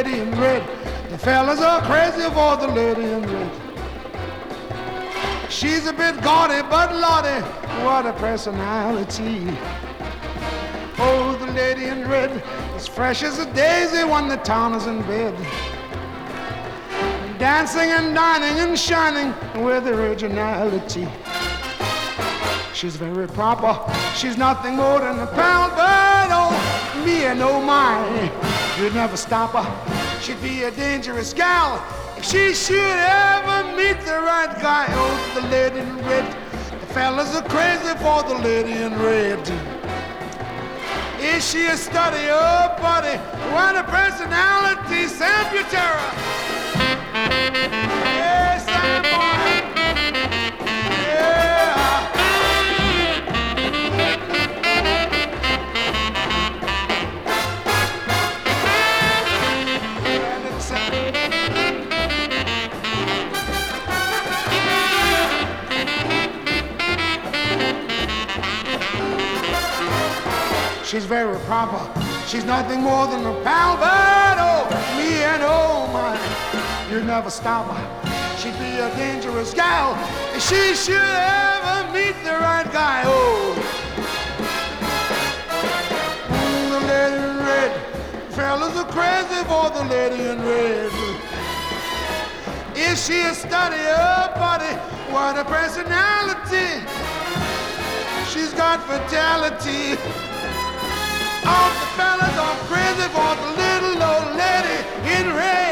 lady in red. The fellas are crazy for the lady in red. She's a bit gaudy, but lordy, what a personality. Oh, the lady in red, as fresh as a daisy when the town is in bed. Dancing and dining and shining with originality. She's very proper, she's nothing more than a pal, but oh, me and oh my, you'd never stop her. She'd be a dangerous gal if she should ever meet the right guy. Oh, the lady in red, the fellas are crazy for the lady in red. Is she a study? Oh, buddy, what a personality, Sam Butera. Yes, Sam boy. Yeah. She's very proper. She's nothing more than a pal, but oh, me and oh my, you'd never stop her. She'd be a dangerous gal if she should ever meet the right guy. Oh, the lady in red, fellas are crazy for the lady in red. Is she a study? Oh, buddy, what a personality. She's got fatality. All the fellas are crazy for the little old lady in red.